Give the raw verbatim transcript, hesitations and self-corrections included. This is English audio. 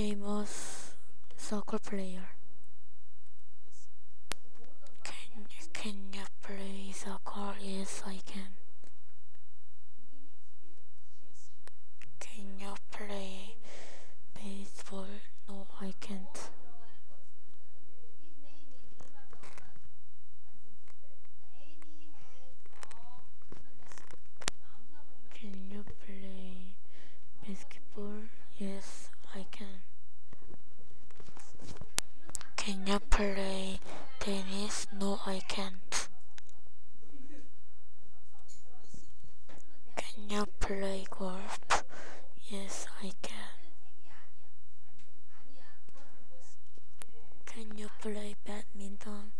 famous soccer player. Can can you play soccer? Yes, I can. Can you play baseball? No, I can't. Can you play basketball? Yes, I can. Can you play tennis? No, I can't. Can you play golf? Yes, I can. Can you play badminton?